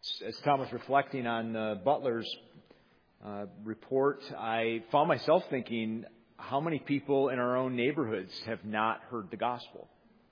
As Tom was reflecting on Butler's report, I found myself thinking, how many people in our own neighborhoods have not heard the gospel?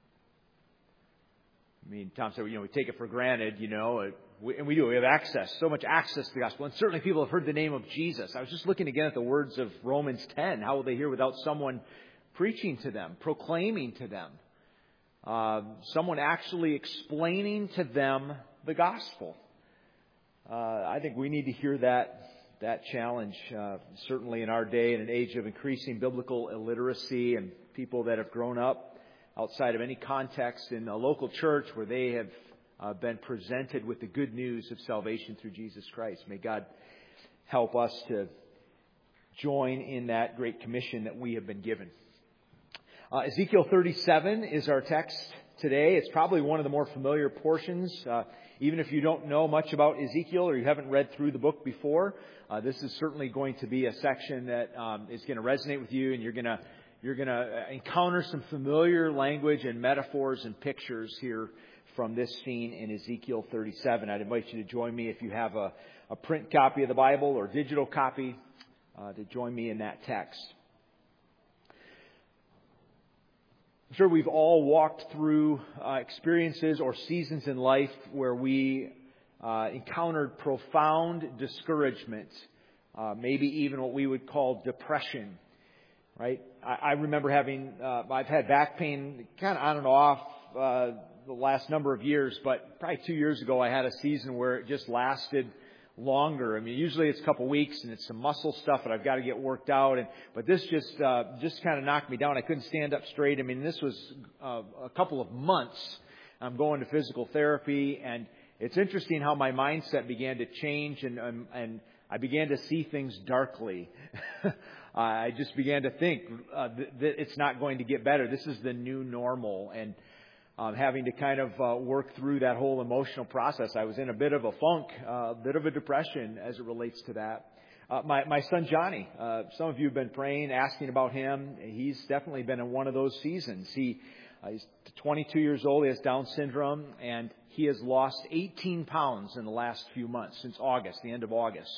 I mean, Tom said, we take it for granted, and we do. We have access, so much access to the gospel. And certainly people have heard the name of Jesus. I was just looking again at the words of Romans 10. How will they hear without someone preaching to them, proclaiming to them? Someone actually explaining to them the gospel. I think we need to hear that challenge, certainly in our day, in an age of increasing biblical illiteracy and people that have grown up outside of any context in a local church where they have been presented with the good news of salvation through Jesus Christ. May God help us to join in that great commission that we have been given. Ezekiel 37 is our text today. It's probably one of the more familiar portions. Even if you don't know much about Ezekiel or you haven't read through the book before, this is certainly going to be a section that is going to resonate with you, and you're going to encounter some familiar language and metaphors and pictures here from this scene in Ezekiel 37. I'd invite you to join me if you have a print copy of the Bible or digital copy to join me in that text. I'm sure we've all walked through experiences or seasons in life where we encountered profound discouragement, maybe even what we would call depression, right? I remember I've had back pain kind of on and off the last number of years, but probably 2 years ago I had a season where it just lasted longer. I mean, usually it's a couple weeks and it's some muscle stuff that I've got to get worked out. But this just kind of knocked me down. I couldn't stand up straight. I mean, this was a couple of months. I'm going to physical therapy, and it's interesting how my mindset began to change, and I began to see things darkly. I just began to think that it's not going to get better. This is the new normal, and having to kind of work through that whole emotional process. I was in a bit of a funk, a bit of a depression as it relates to that. My son Johnny, some of you have been praying, asking about him. He's definitely been in one of those seasons. He's 22 years old. He has Down syndrome, and he has lost 18 pounds in the last few months, since August, the end of August.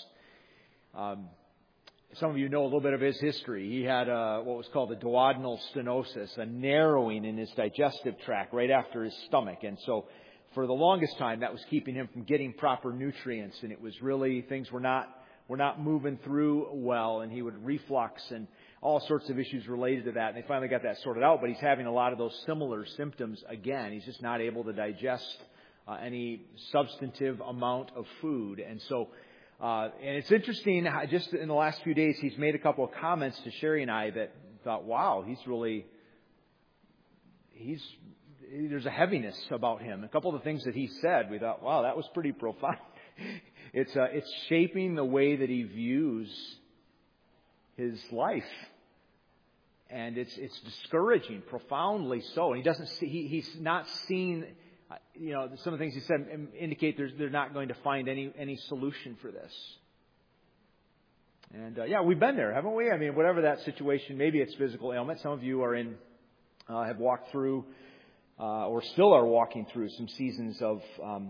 Some of you know a little bit of his history. He had what was called a duodenal stenosis, a narrowing in his digestive tract right after his stomach. And so for the longest time, that was keeping him from getting proper nutrients. And it was really, things were not moving through well. And he would reflux and all sorts of issues related to that. And they finally got that sorted out. But he's having a lot of those similar symptoms again. He's just not able to digest any substantive amount of food. And so and it's interesting, just in the last few days, he's made a couple of comments to Sherry and I that thought, wow, there's a heaviness about him. A couple of the things that he said, we thought, wow, that was pretty profound. It's shaping the way that he views his life. And it's discouraging, profoundly so. And he's not seen, some of the things he said indicate they're not going to find any solution for this. And we've been there, haven't we? I mean, whatever that situation, maybe it's physical ailment. Some of you have walked through, or still are walking through some seasons of,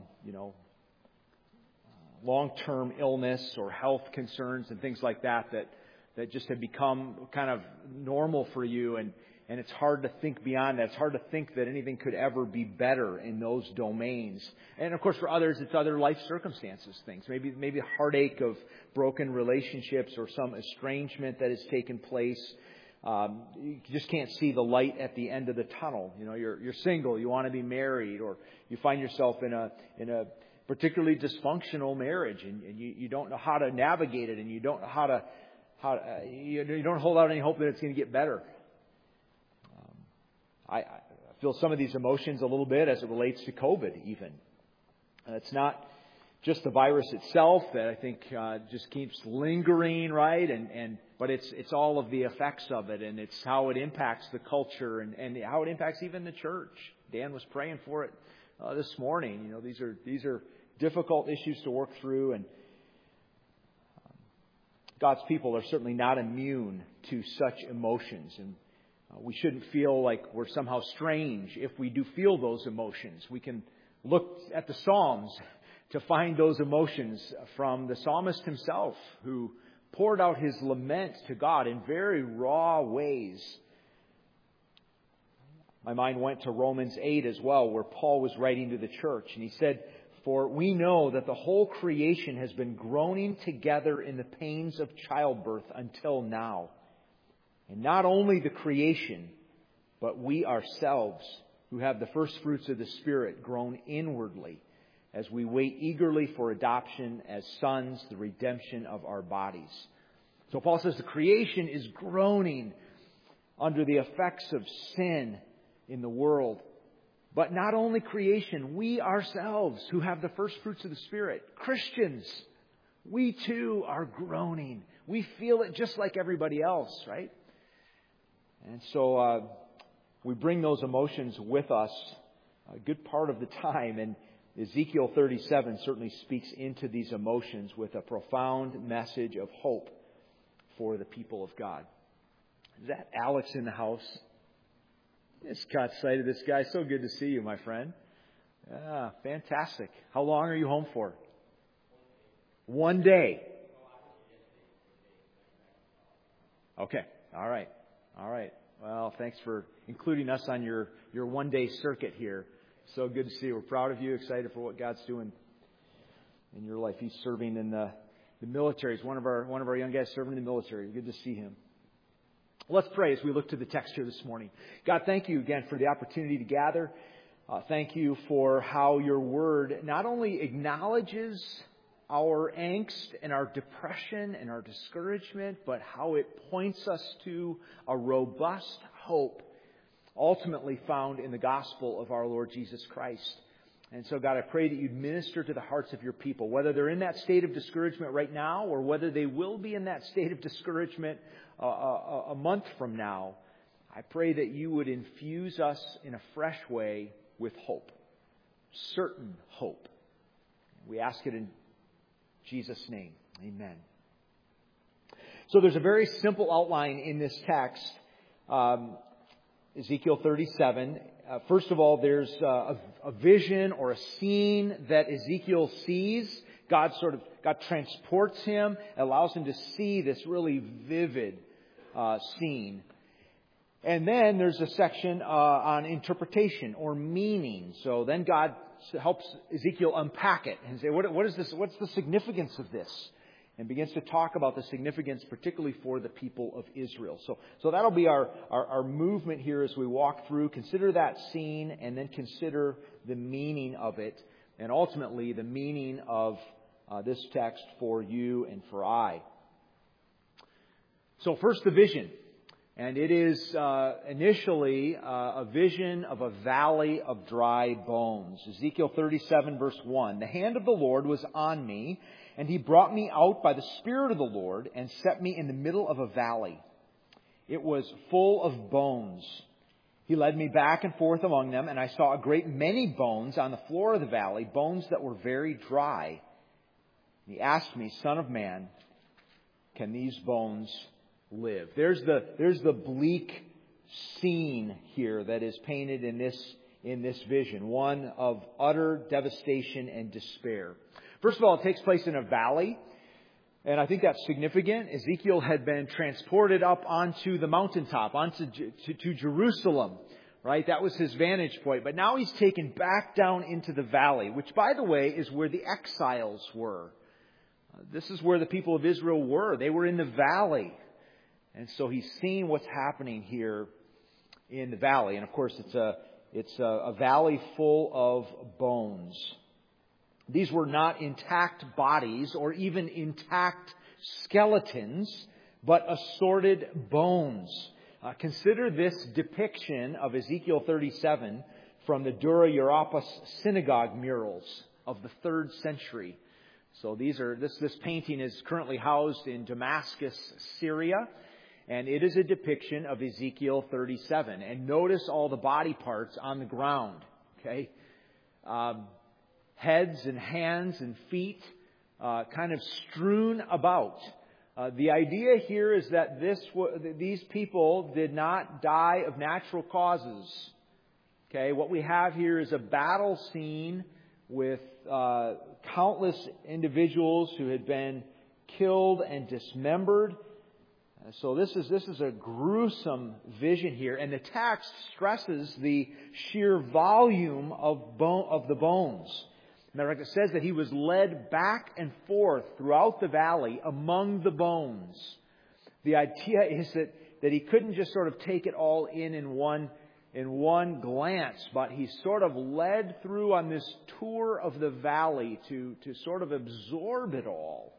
long-term illness or health concerns and things like that just have become kind of normal for you. And it's hard to think beyond that. It's hard to think that anything could ever be better in those domains. And of course, for others, it's other life circumstances, things. Maybe a heartache of broken relationships or some estrangement that has taken place. You just can't see the light at the end of the tunnel. You're single, you want to be married, or you find yourself in a particularly dysfunctional marriage, and you don't know how to navigate it, and you don't know you don't hold out any hope that it's going to get better. I feel some of these emotions a little bit as it relates to COVID even. It's not just the virus itself that I think just keeps lingering, right? But it's all of the effects of it, and it's how it impacts the culture and how it impacts even the church. Dan was praying for it this morning. These are difficult issues to work through, and God's people are certainly not immune to such emotions, and we shouldn't feel like we're somehow strange if we do feel those emotions. We can looked at the Psalms to find those emotions from the psalmist himself, who poured out his lament to God in very raw ways. My mind went to Romans 8 as well, where Paul was writing to the church, and he said, "For we know that the whole creation has been groaning together in the pains of childbirth until now. And not only the creation, but we ourselves, who have the first fruits of the Spirit, groan inwardly as we wait eagerly for adoption as sons, the redemption of our bodies." So Paul says the creation is groaning under the effects of sin in the world. But not only creation, we ourselves, who have the first fruits of the Spirit, Christians, we too are groaning. We feel it just like everybody else, right? And so we bring those emotions with us a good part of the time. And Ezekiel 37 certainly speaks into these emotions with a profound message of hope for the people of God. Is that Alex in the house? Just caught sight of this guy. So good to see you, my friend. Yeah, fantastic. How long are you home for? 1 day. Okay. All right. Well, thanks for including us on your 1 day circuit here. So good to see you. We're proud of you. Excited for what God's doing in your life. He's serving in the military. He's one of our young guys serving in the military. Good to see him. Let's pray as we look to the text here this morning. God, thank you again for the opportunity to gather. Thank you for how your word not only acknowledges our angst and our depression and our discouragement, but how it points us to a robust hope ultimately found in the gospel of our Lord Jesus Christ. And so, God, I pray that you'd minister to the hearts of your people, whether they're in that state of discouragement right now or whether they will be in that state of discouragement a month from now. I pray that you would infuse us in a fresh way with hope, certain hope. We ask it in Jesus' name. Amen. So there's a very simple outline in this text, Ezekiel 37. First of all, there's a vision or a scene that Ezekiel sees. God transports him, allows him to see this really vivid scene. And then there's a section on interpretation or meaning. So then God helps Ezekiel unpack it and say, what is this? What's the significance of this? And begins to talk about the significance, particularly for the people of Israel. So that'll be our movement here as we walk through. Consider that scene and then consider the meaning of it. And ultimately the meaning of this text for you and for I. So first the vision. And it is initially a vision of a valley of dry bones. Ezekiel 37 verse 1. The hand of the Lord was on me, and he brought me out by the Spirit of the Lord and set me in the middle of a valley. It was full of bones. He led me back and forth among them, and I saw a great many bones on the floor of the valley, bones that were very dry. He asked me, Son of man, can these bones live? There's the bleak scene here that is painted in this vision, one of utter devastation and despair. First of all, it takes place in a valley, and I think that's significant. Ezekiel had been transported up onto the mountaintop, to Jerusalem, right? That was his vantage point. But now he's taken back down into the valley, which, by the way, is where the exiles were. This is where the people of Israel were. They were in the valley. And so he's seeing what's happening here in the valley. And of course, it's a valley full of bones. These were not intact bodies or even intact skeletons, but assorted bones. Consider this depiction of Ezekiel 37 from the Dura Europos synagogue murals of the 3rd century. So this painting is currently housed in Damascus, Syria. And it is a depiction of Ezekiel 37. And notice all the body parts on the ground. Okay? Heads and hands and feet kind of strewn about. The idea here is that these people did not die of natural causes. Okay? What we have here is a battle scene with countless individuals who had been killed and dismembered. So this is a gruesome vision here, and the text stresses the sheer volume of the bones. Matter of fact, it says that he was led back and forth throughout the valley among the bones. The idea is that he couldn't just sort of take it all in one glance, but he sort of led through on this tour of the valley to sort of absorb it all.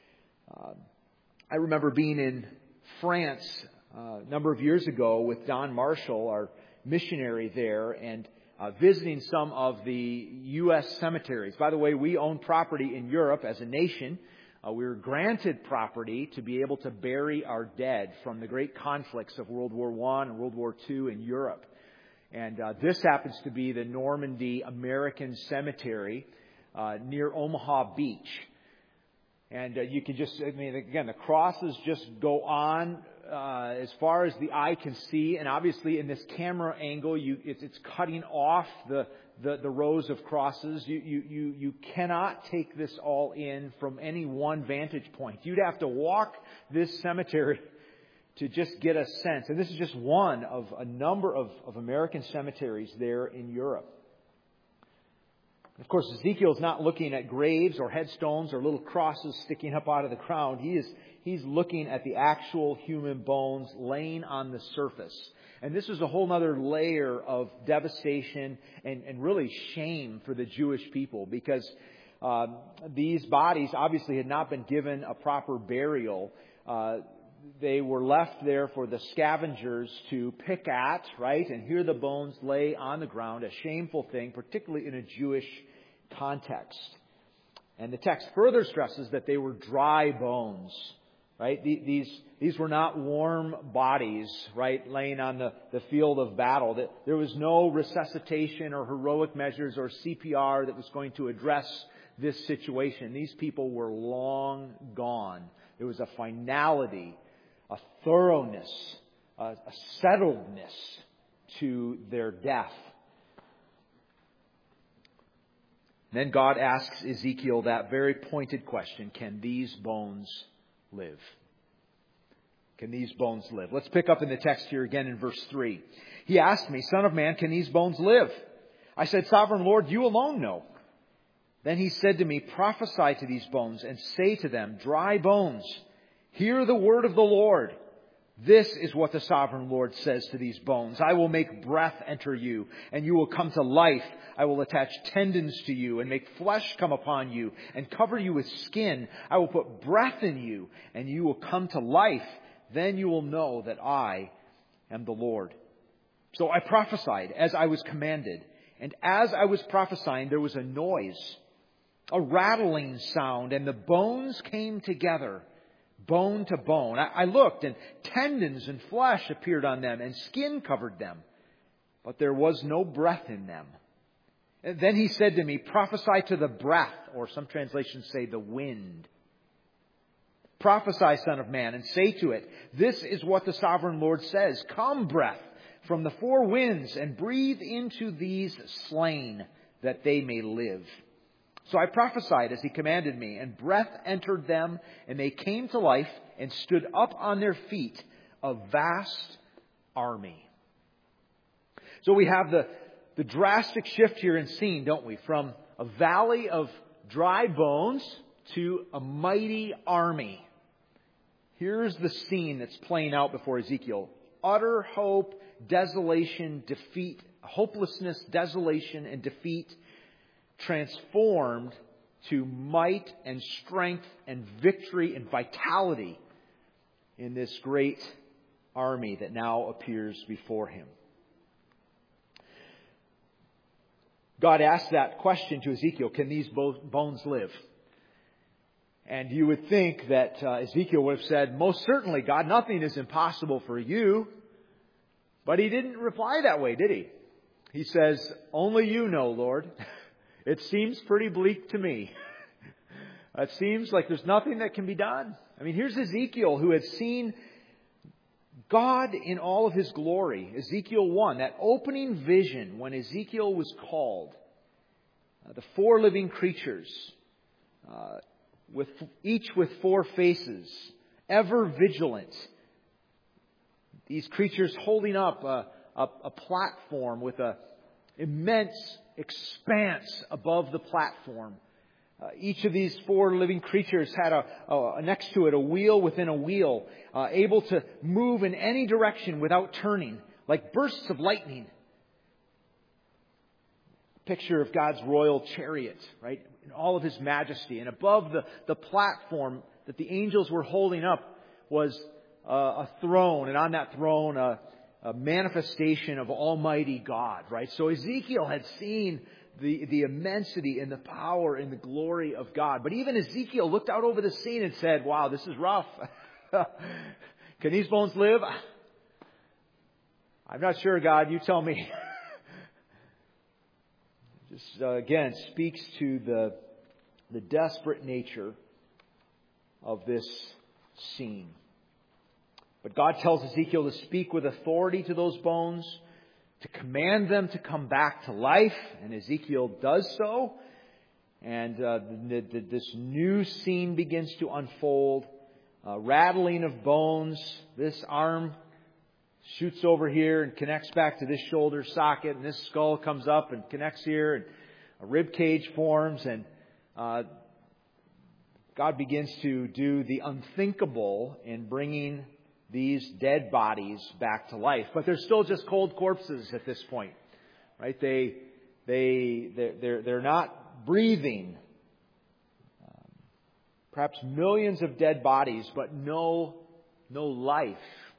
I remember being in France a number of years ago with Don Marshall, our missionary there, and visiting some of the U.S. cemeteries. By the way, we own property in Europe as a nation. We were granted property to be able to bury our dead from the great conflicts of World War I and World War II in Europe. And this happens to be the Normandy American Cemetery near Omaha Beach. And you can just, again, the crosses just go on as far as the eye can see. And obviously in this camera angle, it's cutting off the rows of crosses. You cannot take this all in from any one vantage point. You'd have to walk this cemetery to just get a sense. And this is just one of a number of American cemeteries there in Europe. Of course, Ezekiel's not looking at graves or headstones or little crosses sticking up out of the ground. He's looking at the actual human bones laying on the surface. And this is a whole other layer of devastation and really shame for the Jewish people, because these bodies obviously had not been given a proper burial. They were left there for the scavengers to pick at, right? And here the bones lay on the ground, a shameful thing, particularly in a Jewish context. And the text further stresses that they were dry bones, right? These were not warm bodies, right, laying on the field of battle. There was no resuscitation or heroic measures or CPR that was going to address this situation. These people were long gone. There was a finality, a thoroughness, a settledness to their death. Then God asks Ezekiel that very pointed question: can these bones live? Can these bones live? Let's pick up in the text here again in verse 3. He asked me, "Son of man, can these bones live?" I said, "Sovereign Lord, you alone know." Then he said to me, "Prophesy to these bones and say to them, dry bones, hear the word of the Lord. This is what the sovereign Lord says to these bones. I will make breath enter you, and you will come to life. I will attach tendons to you and make flesh come upon you and cover you with skin. I will put breath in you, and you will come to life. Then you will know that I am the Lord." So I prophesied as I was commanded. And as I was prophesying, there was a noise, a rattling sound, and the bones came together, bone to bone. I looked, and tendons and flesh appeared on them, and skin covered them. But there was no breath in them. And then he said to me, "Prophesy to the breath," or some translations say the wind. "Prophesy, Son of Man, and say to it, this is what the sovereign Lord says. Come, breath, from the four winds, and breathe into these slain, that they may live." So I prophesied as he commanded me, and breath entered them, and they came to life and stood up on their feet, a vast army. So we have the drastic shift here in scene, don't we? From a valley of dry bones to a mighty army. Here's the scene that's playing out before Ezekiel. Utter hope, desolation, defeat, hopelessness, desolation, and defeat, transformed to might and strength and victory and vitality in this great army that now appears before him. God asked that question to Ezekiel: can these bones live? And you would think that Ezekiel would have said, "Most certainly, God, nothing is impossible for you." But he didn't reply that way, did he? He says, "Only you know, Lord. It seems pretty bleak to me. It seems like there's nothing that can be done." I mean, here's Ezekiel, who had seen God in all of his glory. Ezekiel 1, that opening vision when Ezekiel was called. the four living creatures, each with four faces, ever vigilant. These creatures holding up a platform with an immense expanse above the platform. Each of these four living creatures had next to it a wheel within a wheel, able to move in any direction without turning, like bursts of lightning. Picture of God's royal chariot, right, in all of His majesty. And above the platform that the angels were holding up was a throne, and on that throne a manifestation of Almighty God, right? So Ezekiel had seen the immensity and the power and the glory of God. But even Ezekiel looked out over the scene and said, wow, this is rough. Can these bones live? I'm not sure, God. You tell me. Just again speaks to the desperate nature of this scene. But God tells Ezekiel to speak with authority to those bones, to command them to come back to life, and Ezekiel does so. And this new scene begins to unfold. Rattling of bones. This arm shoots over here and connects back to this shoulder socket, and this skull comes up and connects here, and a rib cage forms, and God begins to do the unthinkable in bringing these dead bodies back to life. But they're still just cold corpses at this point, right? They're not breathing. Perhaps millions of dead bodies, but no life.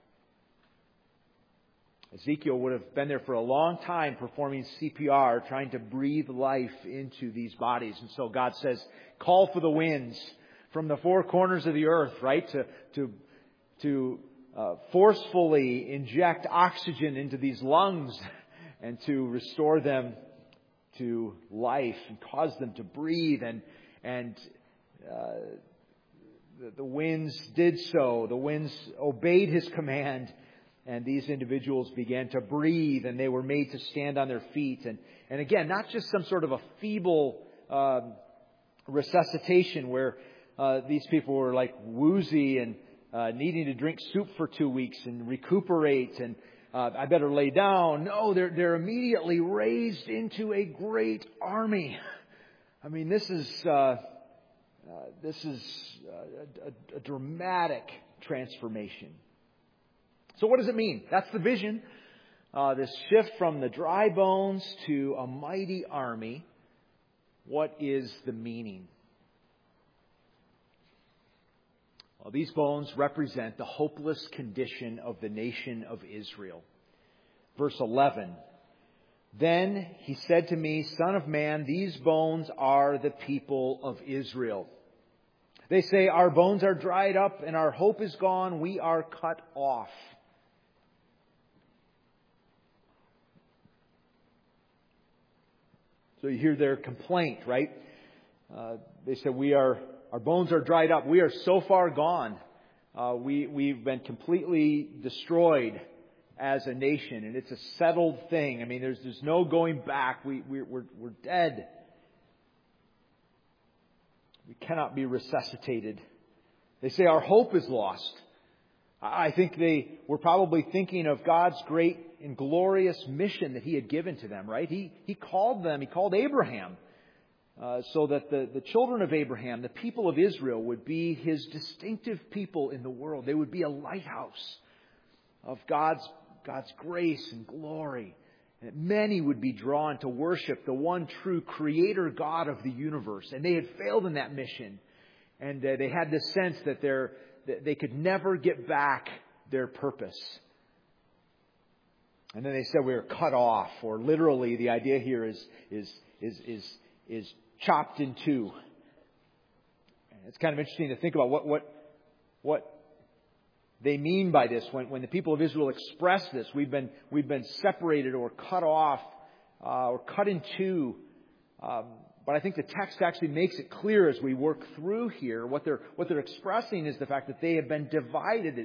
Ezekiel would have been there for a long time performing CPR, trying to breathe life into these bodies. And so God says, call for the winds from the four corners of the earth, right? To forcefully inject oxygen into these lungs and to restore them to life and cause them to breathe. And the winds did so. The winds obeyed His command. And these individuals began to breathe, and they were made to stand on their feet. And again, not just some sort of a feeble resuscitation where these people were like woozy and needing to drink soup for 2 weeks and recuperate and I better lay down. No, they're immediately raised into a great army. I mean, this is a dramatic transformation. So what does it mean? That's the vision. This shift from the dry bones to a mighty army. What is the meaning? Well, these bones represent the hopeless condition of the nation of Israel. Verse 11. Then He said to me, Son of man, these bones are the people of Israel. They say, our bones are dried up and our hope is gone. We are cut off. So you hear their complaint, right? They said, our bones are dried up. We are so far gone. We've been completely destroyed as a nation, and it's a settled thing. I mean, there's no going back. We're dead. We cannot be resuscitated. They say our hope is lost. I think they were probably thinking of God's great and glorious mission that He had given to them, right? He called them, He called Abraham, so that the children of Abraham, the people of Israel, would be His distinctive people in the world. They would be a lighthouse of God's grace and glory. And that many would be drawn to worship the one true Creator God of the universe. And they had failed in that mission. And they had this sense that they could never get back their purpose. And then they said we were cut off, or literally the idea here is chopped in two. And it's kind of interesting to think about what they mean by this. When the people of Israel express this, we've been separated or cut off or cut in two. But I think the text actually makes it clear as we work through here. What they're expressing is the fact that they have been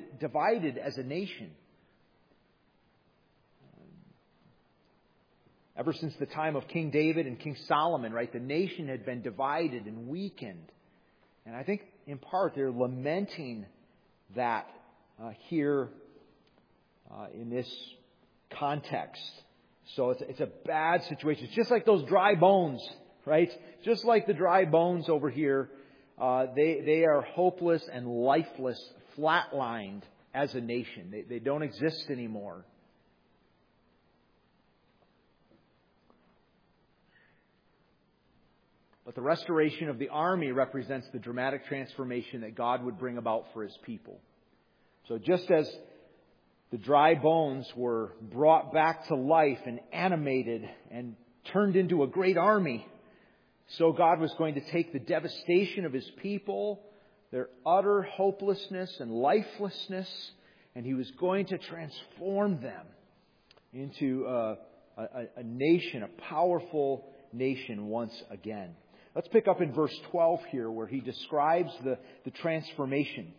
divided as a nation. Ever since the time of King David and King Solomon, right, the nation had been divided and weakened. And I think in part they're lamenting that here in this context. So it's a bad situation. It's just like those dry bones, right? Just like the dry bones over here. They are hopeless and lifeless, flatlined as a nation. They don't exist anymore. But the restoration of the army represents the dramatic transformation that God would bring about for His people. So just as the dry bones were brought back to life and animated and turned into a great army, so God was going to take the devastation of His people, their utter hopelessness and lifelessness, and He was going to transform them into a nation, a powerful nation once again. Let's pick up in verse 12 here where He describes the transformation.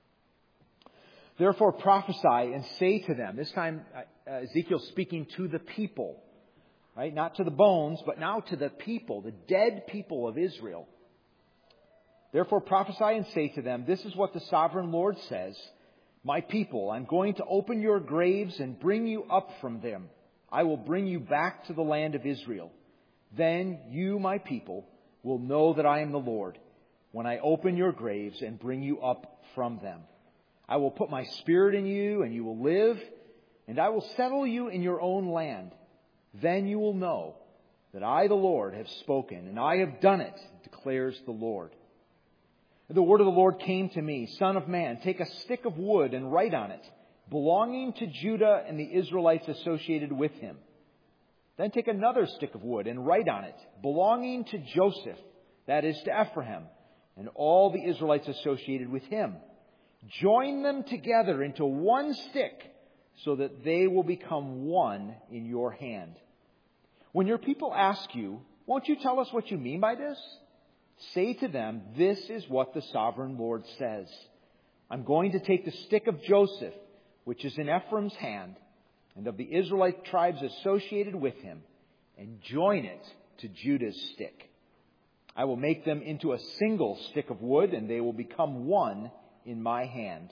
Therefore prophesy and say to them. This time Ezekiel's speaking to the people. Right? Not to the bones, but now to the people, the dead people of Israel. Therefore prophesy and say to them, this is what the sovereign Lord says. My people, I'm going to open your graves and bring you up from them. I will bring you back to the land of Israel. Then you, my people, will know that I am the Lord when I open your graves and bring you up from them. I will put my spirit in you and you will live, and I will settle you in your own land. Then you will know that I, the Lord, have spoken, and I have done it, declares the Lord. The word of the Lord came to me, Son of man, take a stick of wood and write on it, belonging to Judah and the Israelites associated with him. Then take another stick of wood and write on it, belonging to Joseph, that is to Ephraim, and all the Israelites associated with him. Join them together into one stick, so that they will become one in your hand. When your people ask you, won't you tell us what you mean by this? Say to them, this is what the sovereign Lord says. I'm going to take the stick of Joseph, which is in Ephraim's hand, and of the Israelite tribes associated with him, and join it to Judah's stick. I will make them into a single stick of wood, and they will become one in my hand.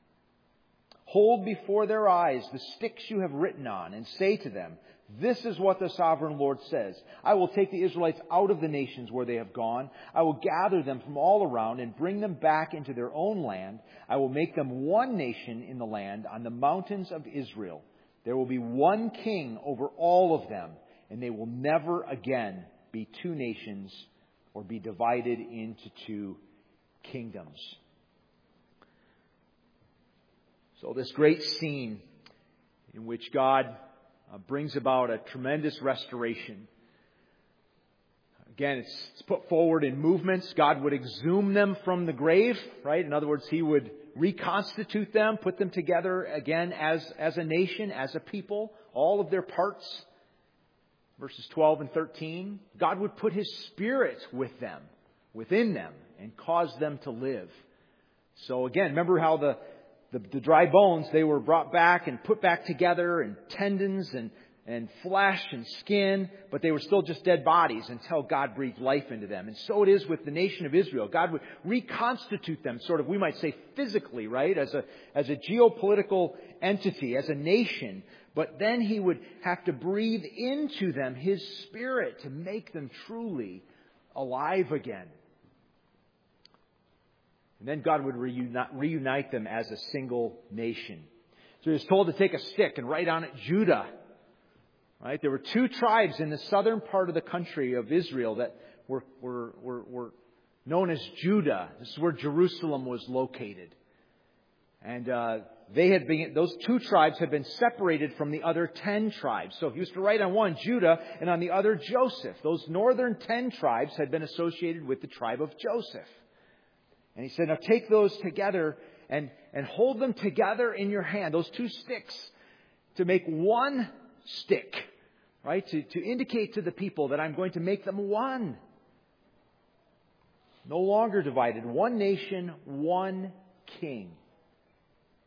Hold before their eyes the sticks you have written on, and say to them, this is what the sovereign Lord says. I will take the Israelites out of the nations where they have gone. I will gather them from all around and bring them back into their own land. I will make them one nation in the land on the mountains of Israel. There will be one king over all of them, and they will never again be two nations or be divided into two kingdoms. So this great scene in which God brings about a tremendous restoration. Again, it's put forward in movements. God would exhume them from the grave, right? In other words, He would reconstitute them, put them together again as a nation, as a people, all of their parts. Verses 12 and 13. God would put His Spirit with them, within them, and cause them to live. So again, remember how the dry bones, they were brought back and put back together, and tendons and flesh and skin, but they were still just dead bodies until God breathed life into them. And so it is with the nation of Israel. God would reconstitute them, sort of, we might say physically, right, as a geopolitical entity, as a nation. But then He would have to breathe into them His Spirit to make them truly alive again. And then God would reunite them as a single nation. So He was told to take a stick and write on it Judah. Right? There were two tribes in the southern part of the country of Israel that were known as Judah. This is where Jerusalem was located. And those two tribes had been separated from the other 10 tribes. So He was to write on one Judah and on the other Joseph. Those northern 10 tribes had been associated with the tribe of Joseph. And He said, now take those together and hold them together in your hand, those two sticks, to make one stick, right? To indicate to the people that I'm going to make them one. No longer divided. One nation, one king.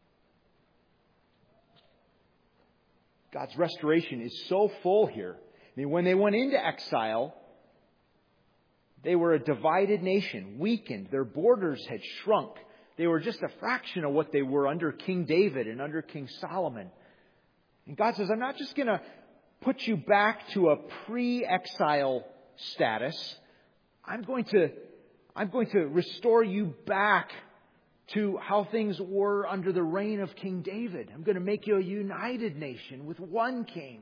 God's restoration is so full here I mean, when they went into exile, they were a divided nation, weakened. Their borders had shrunk. They were just a fraction of what they were under King David and under King Solomon. And God says, I'm not just going to put you back to a pre-exile status. I'm going to restore you back to how things were under the reign of King David. I'm going to make you a united nation with one king.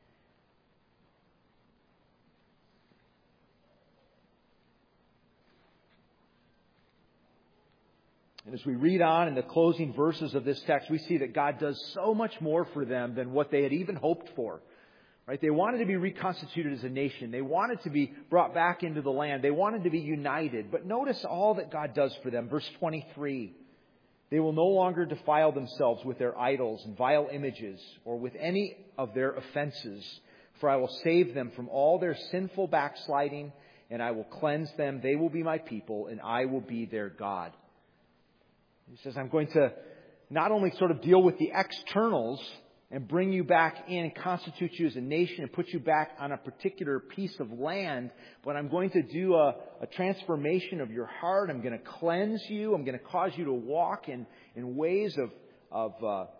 And as we read on in the closing verses of this text, we see that God does so much more for them than what they had even hoped for. Right? They wanted to be reconstituted as a nation. They wanted to be brought back into the land. They wanted to be united. But notice all that God does for them. Verse 23. They will no longer defile themselves with their idols and vile images or with any of their offenses. For I will save them from all their sinful backsliding, and I will cleanse them. They will be my people, and I will be their God. He says, I'm going to not only sort of deal with the externals and bring you back in and constitute you as a nation and put you back on a particular piece of land, but I'm going to do a transformation of your heart. I'm going to cleanse you. I'm going to cause you to walk in ways of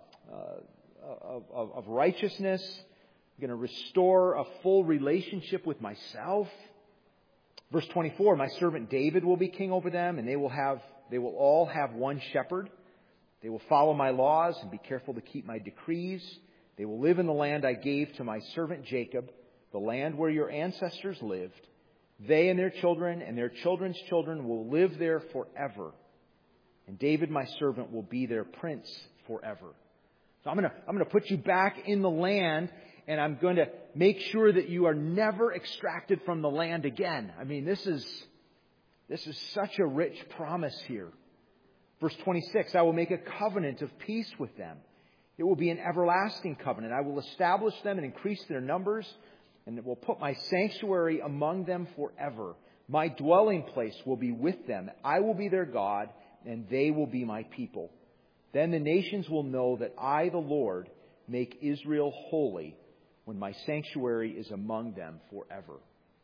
righteousness. I'm going to restore a full relationship with myself. Verse 24, my servant David will be king over them, and they will all have one shepherd. They will follow my laws and be careful to keep my decrees. They will live in the land I gave to my servant Jacob, the land where your ancestors lived. They and their children and their children's children will live there forever. And David, my servant, will be their prince forever. So I'm going to put you back in the land, and I'm going to make sure that you are never extracted from the land again. I mean, this is such a rich promise here. Verse 26, I will make a covenant of peace with them. It will be an everlasting covenant. I will establish them and increase their numbers, and will put my sanctuary among them forever. My dwelling place will be with them. I will be their God, and they will be my people. Then the nations will know that I, the Lord, make Israel holy when my sanctuary is among them forever.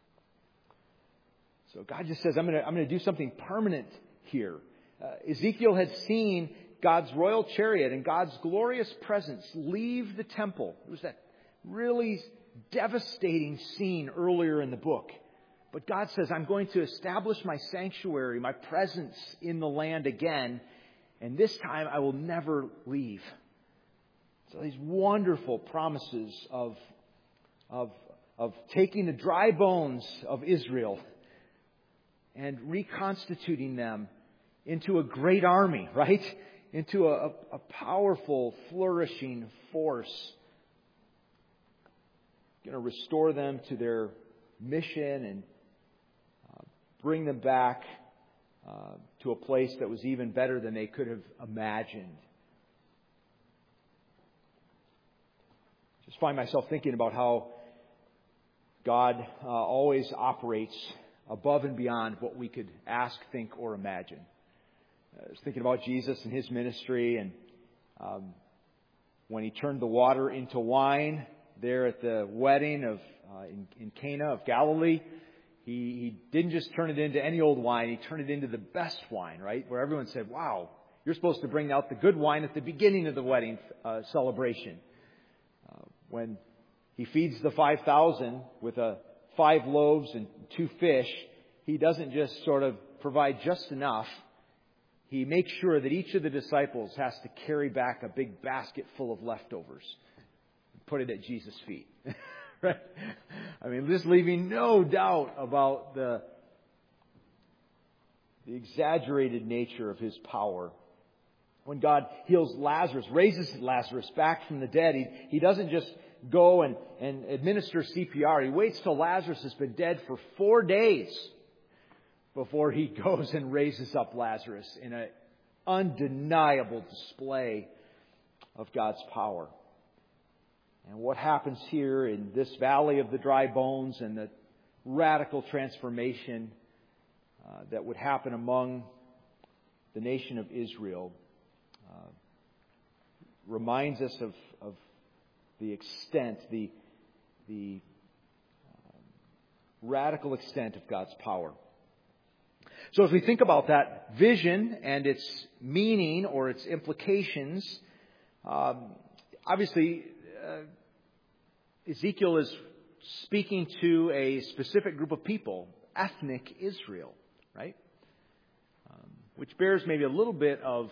So God just says, I'm going to do something permanent here. Ezekiel had seen God's royal chariot and God's glorious presence leave the temple. It was that really devastating scene earlier in the book. But God says, I'm going to establish my sanctuary, my presence in the land again, and this time I will never leave. So these wonderful promises of taking the dry bones of Israel and reconstituting them into a great army, right? Into a powerful, flourishing force. Going to restore them to their mission and bring them back to a place that was even better than they could have imagined. Just find myself thinking about how God always operates above and beyond what we could ask, think, or imagine. I was thinking about Jesus and His ministry, and when He turned the water into wine there at the wedding of in Cana of Galilee, He didn't just turn it into any old wine. He turned it into the best wine, right? Where everyone said, wow, you're supposed to bring out the good wine at the beginning of the wedding celebration. When He feeds the 5,000 with 5 loaves and 2 fish, He doesn't just sort of provide just enough. He makes sure that each of the disciples has to carry back a big basket full of leftovers and put it at Jesus' feet. Right? I mean, just leaving no doubt about the exaggerated nature of His power. When God heals Lazarus, raises Lazarus back from the dead, He doesn't just go and administer CPR. He waits till Lazarus has been dead for 4 days before He goes and raises up Lazarus in an undeniable display of God's power. And what happens here in this valley of the dry bones and the radical transformation that would happen among the nation of Israel reminds us of the extent, the radical extent of God's power. So as we think about that vision and its meaning or its implications, obviously Ezekiel is speaking to a specific group of people, ethnic Israel, right? Which bears maybe a little bit of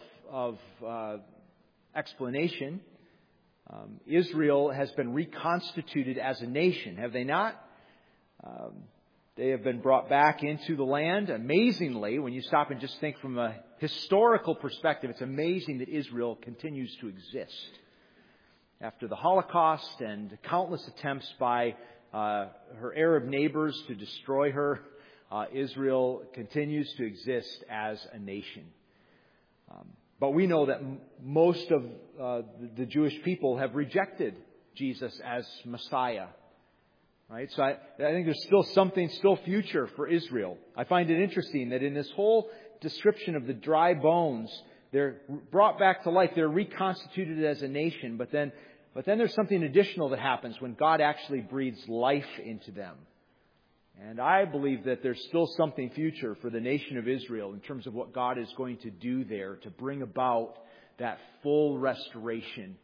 explanation. Israel has been reconstituted as a nation, have they not? They have been brought back into the land. Amazingly, when you stop and just think from a historical perspective, it's amazing that Israel continues to exist. After the Holocaust and countless attempts by her Arab neighbors to destroy her, Israel continues to exist as a nation. But we know that most of the Jewish people have rejected Jesus as Messiah. Right? So I think there's still future for Israel. I find it interesting that in this whole description of the dry bones, they're brought back to life. They're reconstituted as a nation. But then there's something additional that happens when God actually breathes life into them. And I believe that there's still something future for the nation of Israel in terms of what God is going to do there to bring about that full restoration.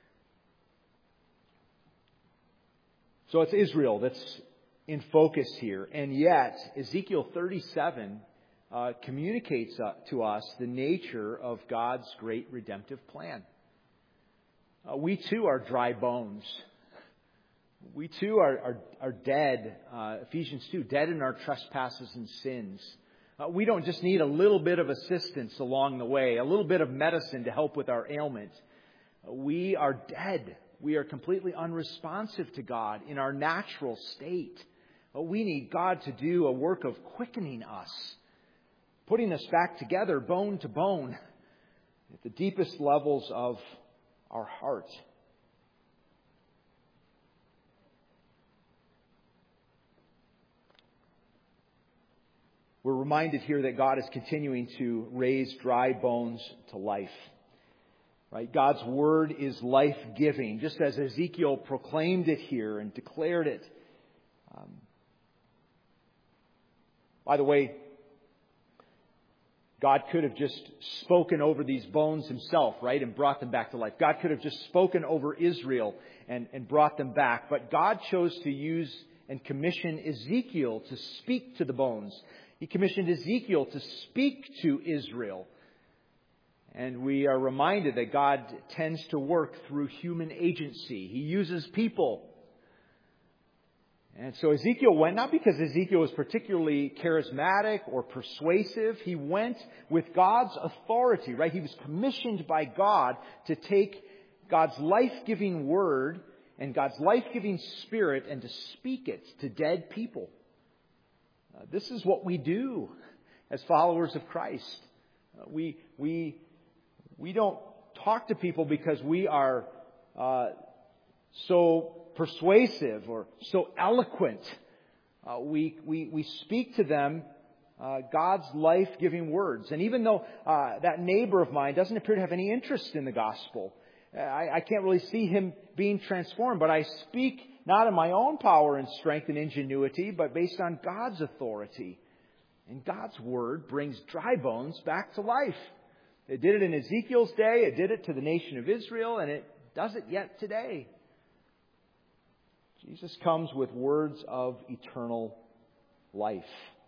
So it's Israel that's in focus here. And yet, Ezekiel 37 communicates to us the nature of God's great redemptive plan. We too are dry bones. We too are dead. Ephesians 2, dead in our trespasses and sins. We don't just need a little bit of assistance along the way, a little bit of medicine to help with our ailment. We are dead. We are completely unresponsive to God in our natural state. We need God to do a work of quickening us, putting us back together, bone to bone, at the deepest levels of our heart. We're reminded here that God is continuing to raise dry bones to life. Right? God's word is life-giving, just as Ezekiel proclaimed it here and declared it. By the way, God could have just spoken over these bones himself, right, and brought them back to life. God could have just spoken over Israel and brought them back. But God chose to use and commission Ezekiel to speak to the bones. He commissioned Ezekiel to speak to Israel. And we are reminded that God tends to work through human agency. He uses people. And so Ezekiel went, not because Ezekiel was particularly charismatic or persuasive. He went with God's authority, right? He was commissioned by God to take God's life-giving word and God's life-giving spirit and to speak it to dead people. This is what we do as followers of Christ. We don't talk to people because we are so persuasive or so eloquent. We speak to them God's life-giving words. And even though that neighbor of mine doesn't appear to have any interest in the gospel, I can't really see him being transformed. But I speak not in my own power and strength and ingenuity, but based on God's authority. And God's word brings dry bones back to life. It did it in Ezekiel's day. It did it to the nation of Israel. And it does it yet today. Jesus comes with words of eternal life.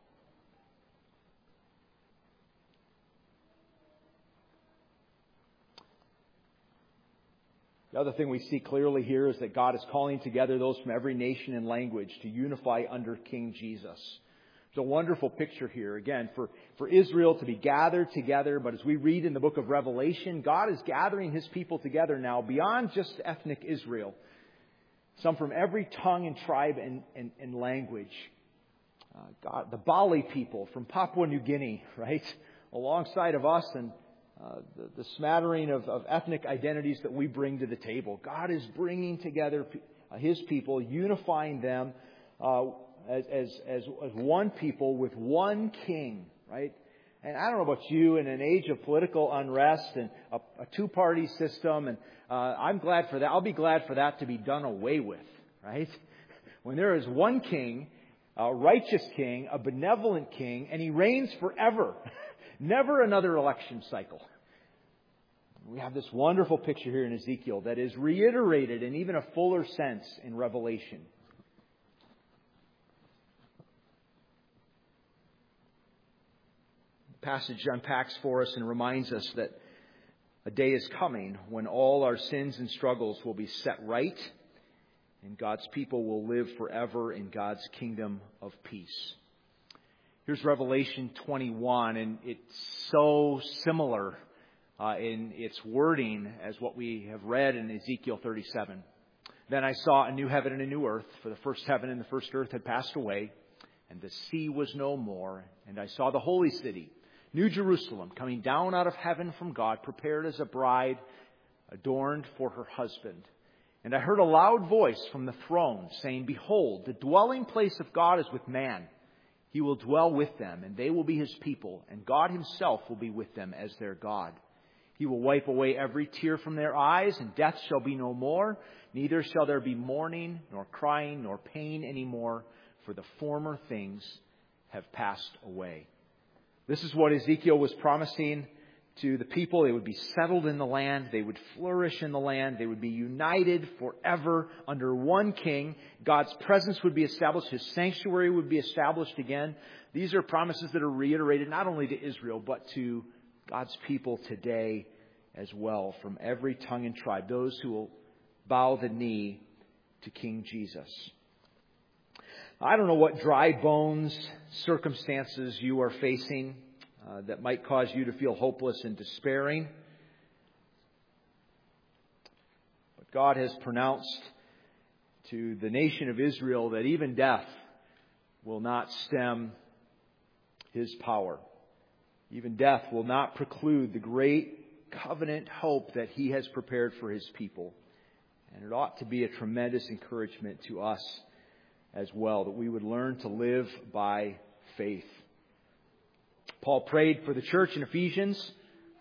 The other thing we see clearly here is that God is calling together those from every nation and language to unify under King Jesus. It's a wonderful picture here, again, for Israel to be gathered together. But as we read in the book of Revelation, God is gathering His people together now beyond just ethnic Israel. Some from every tongue and tribe and language. The Bali people from Papua New Guinea, right? Alongside of us and the smattering of ethnic identities that we bring to the table. God is bringing together His people, unifying them as one people with one king, right? And I don't know about you, in an age of political unrest and a two-party system, and I'm glad for that. I'll be glad for that to be done away with, right? When there is one king a righteous king, a benevolent king, and he reigns forever. Never another election cycle. We have this wonderful picture here in Ezekiel that is reiterated in even a fuller sense in Revelation. The passage unpacks for us and reminds us that a day is coming when all our sins and struggles will be set right, and God's people will live forever in God's kingdom of peace. Here's Revelation 21, and it's so similar in its wording as what we have read in Ezekiel 37. Then I saw a new heaven and a new earth, for the first heaven and the first earth had passed away, and the sea was no more. And I saw the holy city, New Jerusalem, coming down out of heaven from God, prepared as a bride, adorned for her husband. And I heard a loud voice from the throne saying, "Behold, the dwelling place of God is with man. He will dwell with them, and they will be his people, and God himself will be with them as their God. He will wipe away every tear from their eyes, and death shall be no more. Neither shall there be mourning, nor crying, nor pain anymore, for the former things have passed away." This is what Ezekiel was promising to the people. They would be settled in the land. They would flourish in the land. They would be united forever under one king. God's presence would be established. His sanctuary would be established again. These are promises that are reiterated not only to Israel, but to God's people today as well, from every tongue and tribe, those who will bow the knee to King Jesus. I don't know what dry bones circumstances you are facing that might cause you to feel hopeless and despairing. But God has pronounced to the nation of Israel that even death will not stem his power. Even death will not preclude the great covenant hope that he has prepared for his people. And it ought to be a tremendous encouragement to us as well, that we would learn to live by faith. Paul prayed for the church in Ephesus.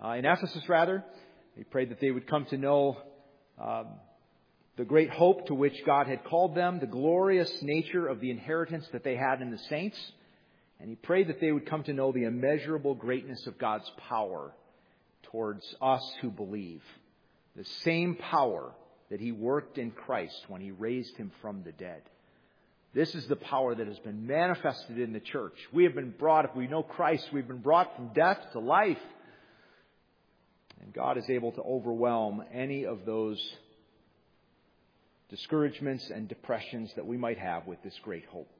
He prayed that they would come to know the great hope to which God had called them, the glorious nature of the inheritance that they had in the saints. And he prayed that they would come to know the immeasurable greatness of God's power towards us who believe. The same power that he worked in Christ when he raised him from the dead. This is the power that has been manifested in the church. We have been brought, if we know Christ, we've been brought from death to life. And God is able to overwhelm any of those discouragements and depressions that we might have with this great hope.